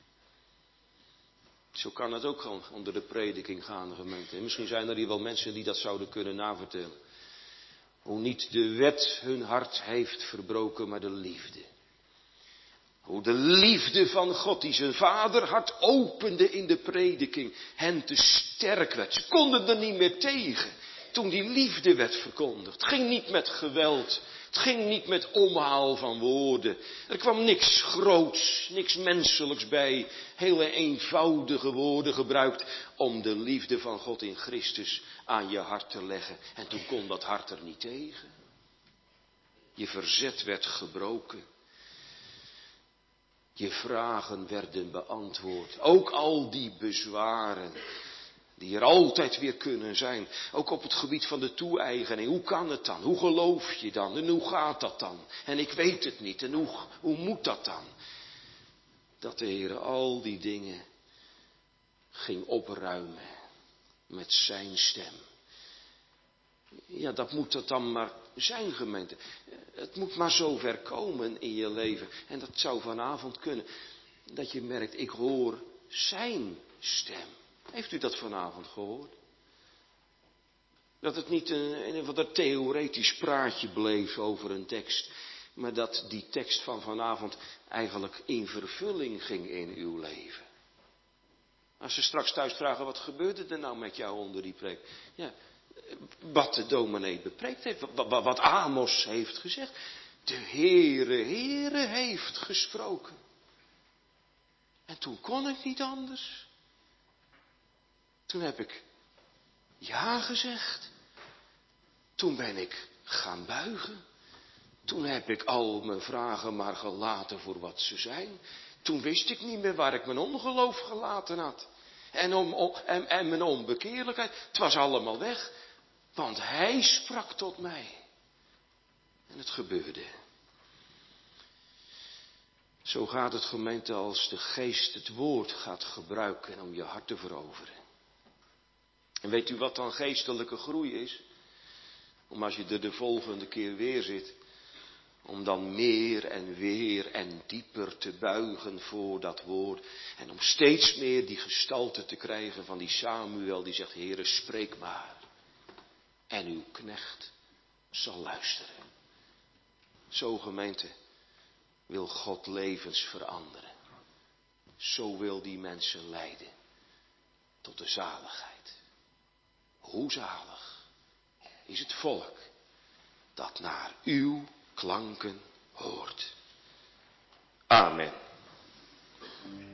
Zo kan het ook gewoon onder de prediking gaan, gemeente. En misschien zijn er hier wel mensen die dat zouden kunnen navertellen. Hoe niet de wet hun hart heeft verbroken, maar de liefde. Hoe de liefde van God die zijn vaderhart opende in de prediking hen te sterk werd. Ze konden er niet meer tegen toen die liefde werd verkondigd. Het ging niet met geweld Het ging niet met omhaal van woorden. Er kwam niks groots, niks menselijks bij. Hele eenvoudige woorden gebruikt om de liefde van God in Christus aan je hart te leggen. En toen kon dat hart er niet tegen. Je verzet werd gebroken. Je vragen werden beantwoord. Ook al die bezwaren die er altijd weer kunnen zijn. Ook op het gebied van de toe-eigening. Hoe kan het dan? Hoe geloof je dan? En hoe gaat dat dan? En ik weet het niet. En hoe moet dat dan? Dat de Heer al die dingen ging opruimen met zijn stem. Ja, dat moet het dan maar zijn, gemeente. Het moet maar zo ver komen in je leven. En dat zou vanavond kunnen. Dat je merkt, ik hoor zijn stem. Heeft u dat vanavond gehoord? Dat het niet een wat theoretisch praatje bleef over een tekst. Maar dat die tekst van vanavond eigenlijk in vervulling ging in uw leven. Als ze straks thuis vragen, wat gebeurde er nou met jou onder die preek? Ja, wat de dominee bepreekt heeft, wat Amos heeft gezegd. De Heere heeft gesproken. En toen kon ik niet anders. Toen heb ik ja gezegd. Toen ben ik gaan buigen. Toen heb ik al mijn vragen maar gelaten voor wat ze zijn. Toen wist ik niet meer waar ik mijn ongeloof gelaten had. En mijn onbekeerlijkheid. Het was allemaal weg. Want hij sprak tot mij. En het gebeurde. Zo gaat het, gemeente, als de geest het woord gaat gebruiken om je hart te veroveren. En weet u wat dan geestelijke groei is? Om als je er de volgende keer weer zit, om dan meer en weer en dieper te buigen voor dat woord. En om steeds meer die gestalte te krijgen van die Samuel die zegt, Heere, spreek maar. En uw knecht zal luisteren. Zo, gemeente, wil God levens veranderen. Zo wil die mensen leiden tot de zaligheid. Hoe zalig is het volk dat naar uw klanken hoort. Amen.